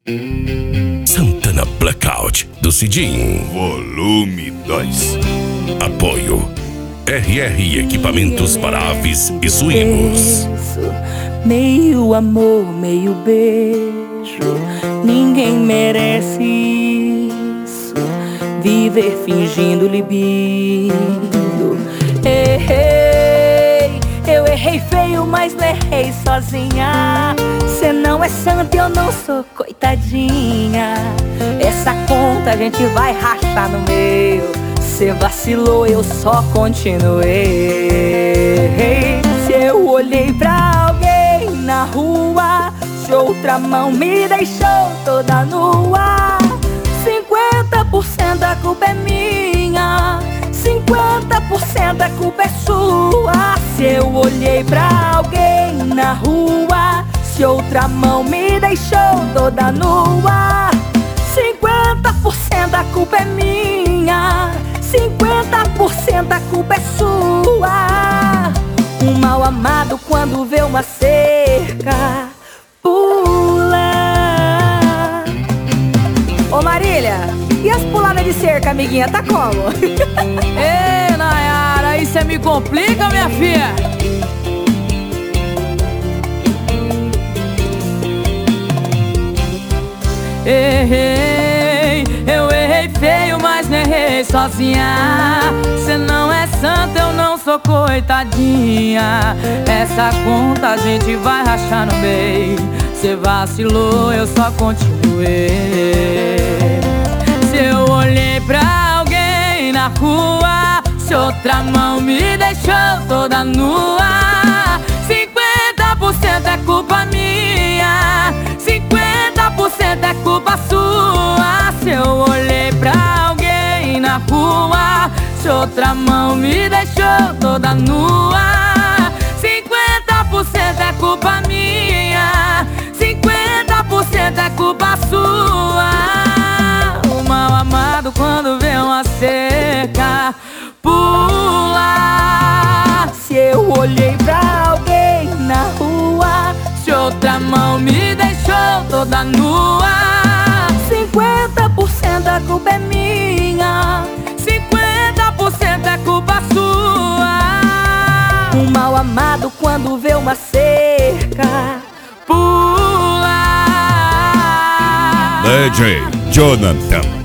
Santana Blackout do Cidinho. Volume 2. Apoio RR Equipamentos para Aves e Suínos. Meio amor, meio beijo. Ninguém merece isso. Viver fingindo libido. Errei, eu errei feio, mas não errei sozinha. Cê não é santa, eu não sou coitadinha. Essa conta a gente vai rachar no meio. Cê vacilou, eu só continuei. Se eu olhei pra alguém na rua, se outra mão me deixou toda nua, 50% da culpa é minha, 50% da culpa é sua. Se eu olhei pra alguém na rua, se outra mão me deixou toda nua, 50% da culpa é minha, 50% da culpa é sua. Um mal amado quando vê uma cerca pula. Ô Marília, e as puladas de cerca, amiguinha, tá como? Ei, Nayara, aí cê me complica, minha filha. Errei, eu errei feio, mas não errei sozinha. Cê não é santa, eu não sou coitadinha. Essa conta a gente vai rachar no meio. Cê vacilou, eu só continuei. Se eu olhei pra alguém na rua, se outra mão me deixou toda nua, 50% é culpa minha, 50% é culpa sua. Se eu olhei pra alguém na rua, se outra mão me deixou toda nua, 50% é culpa minha, 50% é culpa sua. O mal amado quando vê uma cerca pula. Se eu olhei pra alguém na rua, se outra mão me deixou toda nua, 50% da culpa é minha, 50% é culpa sua. um mal amado quando vê uma cerca Pula. DJ Jonathan.